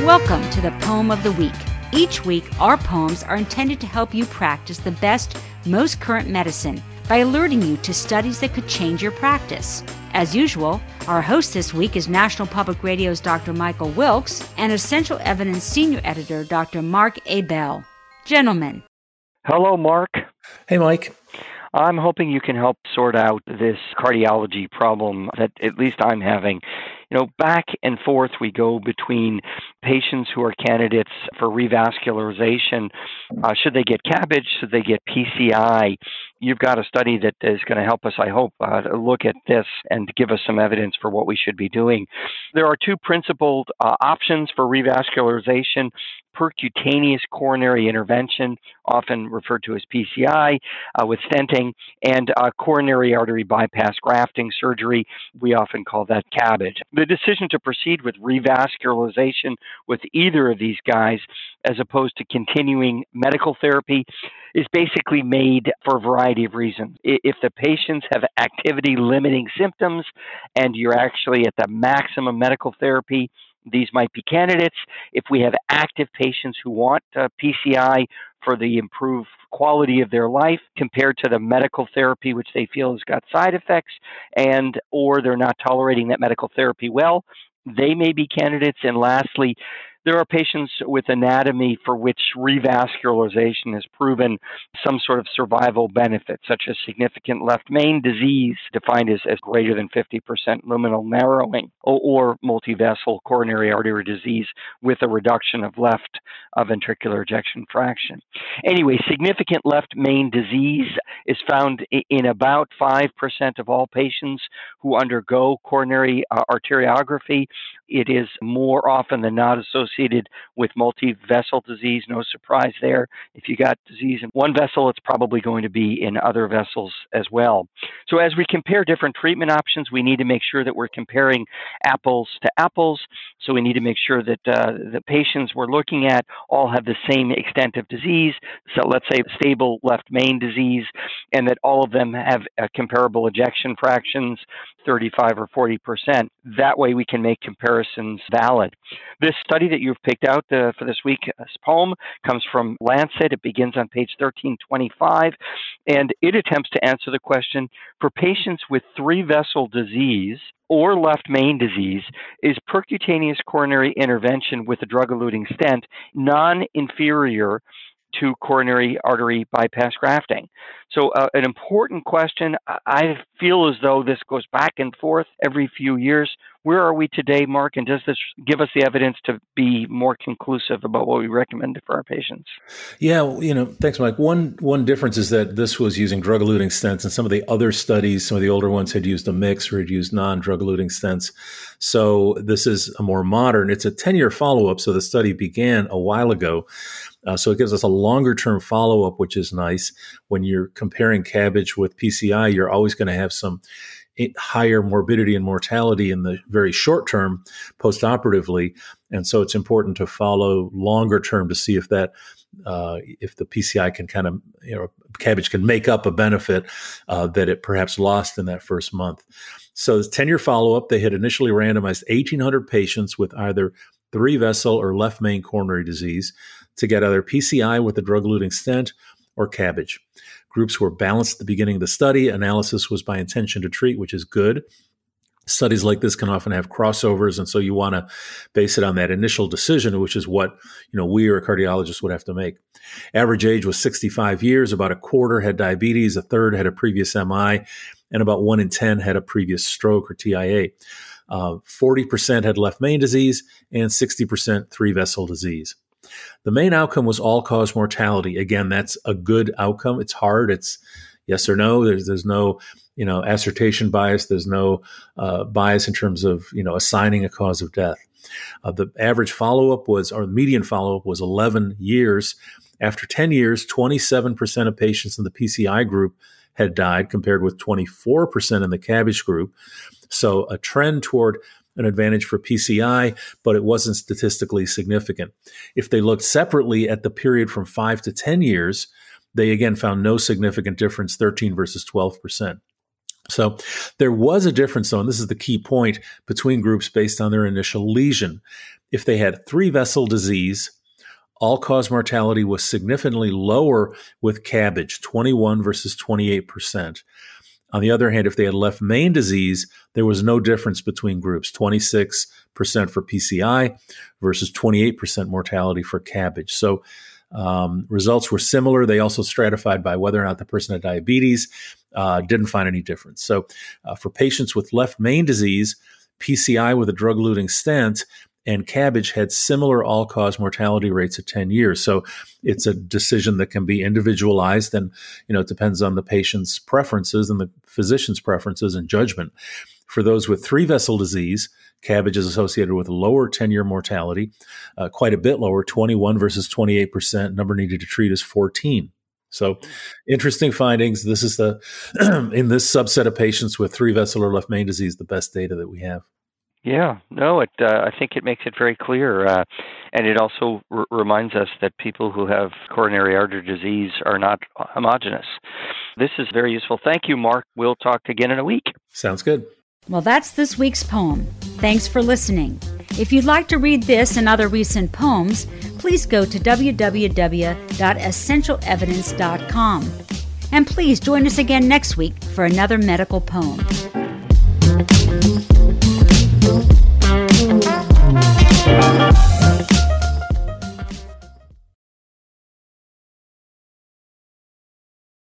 Welcome to the Poem of the Week. Each week, our poems are intended to help you practice the best, most current medicine by alerting you to studies that could change your practice. As usual, our host this week is National Public Radio's Dr. Michael Wilkes and Essential Evidence Senior Editor Dr. Mark A. Bell. Gentlemen. Hello, Mark. Hey, Mike. I'm hoping you can help sort out this cardiology problem that at least I'm having. Back and forth we go between patients who are candidates for revascularization. Should they get CABG? Should they get PCI? You've got a study that is going to help us, I hope, to look at this and give us some evidence for what we should be doing. There are two principled options for revascularization: percutaneous coronary intervention, often referred to as PCI, with stenting, and coronary artery bypass grafting surgery. We often call that CABG. The decision to proceed with revascularization with either of these guys, as opposed to continuing medical therapy, is basically made for a variety of reasons. If the patients have activity-limiting symptoms and you're actually at the maximum medical therapy, these might be candidates. If we have active patients who want PCI for the improved quality of their life compared to the medical therapy which they feel has got side effects, or they're not tolerating that medical therapy well, they may be candidates. And lastly, there are patients with anatomy for which revascularization has proven some sort of survival benefit, such as significant left main disease, defined as greater than 50% luminal narrowing, or multivessel coronary artery disease with a reduction of left ventricular ejection fraction. Anyway, significant left main disease is found in about 5% of all patients who undergo coronary arteriography. It is more often than not associated with multi-vessel disease. No surprise there. If you got disease in one vessel, it's probably going to be in other vessels as well. So as we compare different treatment options, we need to make sure that we're comparing apples to apples. So we need to make sure that the patients we're looking at all have the same extent of disease. So let's say stable left main disease, and that all of them have comparable ejection fractions, 35 or 40%. That way we can make comparisons valid. This study that you've picked out for this week's poem comes from Lancet. It begins on page 1325, and it attempts to answer the question, for patients with three-vessel disease or left main disease, is percutaneous coronary intervention with a drug-eluting stent non-inferior to coronary artery bypass grafting? So an important question. I feel as though this goes back and forth every few years. Where are we today, Mark? And does this give us the evidence to be more conclusive about what we recommend for our patients? Yeah, thanks, Mike. One difference is that this was using drug-eluting stents, and some of the other studies, some of the older ones had used a mix or had used non-drug-eluting stents. So this is a more modern. It's a 10-year follow-up, so the study began a while ago. So it gives us a longer-term follow-up, which is nice. When you're comparing CABG with PCI, you're always going to have some higher morbidity and mortality in the very short term postoperatively. And so it's important to follow longer term to see if that if the PCI can kind of, CABG can make up a benefit that it perhaps lost in that first month. So this 10-year follow-up, they had initially randomized 1,800 patients with either three-vessel or left main coronary disease to get either PCI with a drug-eluting stent or CABG. Groups were balanced at the beginning of the study. Analysis was by intention to treat, which is good. Studies like this can often have crossovers, and so you want to base it on that initial decision, which is what we or a cardiologist would have to make. Average age was 65 years. About a quarter had diabetes, a third had a previous MI, and about 1 in 10 had a previous stroke or TIA. 40% had left main disease, and 60% three-vessel disease. The main outcome was all-cause mortality. Again, that's a good outcome. It's hard. It's yes or no. There's no assertion bias. There's no bias in terms of assigning a cause of death. The average follow-up or median follow-up was 11 years. After 10 years, 27% of patients in the PCI group had died, compared with 24% in the CABG group. So a trend toward an advantage for PCI, but it wasn't statistically significant. If they looked separately at the period from 5 to 10 years, they again found no significant difference, 13 versus 12%. So there was a difference, though, and this is the key point, between groups based on their initial lesion. If they had 3-vessel disease, all-cause mortality was significantly lower with CABG, 21 versus 28%. On the other hand, if they had left main disease, there was no difference between groups, 26% for PCI versus 28% mortality for CABG. So results were similar. They also stratified by whether or not the person had diabetes, didn't find any difference. So for patients with left main disease, PCI with a drug-eluting stent and CABG had similar all-cause mortality rates at 10 years. So it's a decision that can be individualized, and it depends on the patient's preferences and the physician's preferences and judgment. For those with 3-vessel disease, CABG is associated with a lower 10-year mortality, quite a bit lower, 21 versus 28%. Number needed to treat is 14. So interesting findings. This is in this subset of patients with 3-vessel or left main disease, the best data that we have. Yeah, no, I think it makes it very clear. And it also reminds us that people who have coronary artery disease are not homogeneous. This is very useful. Thank you, Mark. We'll talk again in a week. Sounds good. Well, that's this week's poem. Thanks for listening. If you'd like to read this and other recent poems, please go to www.essentialevidence.com. And please join us again next week for another medical poem.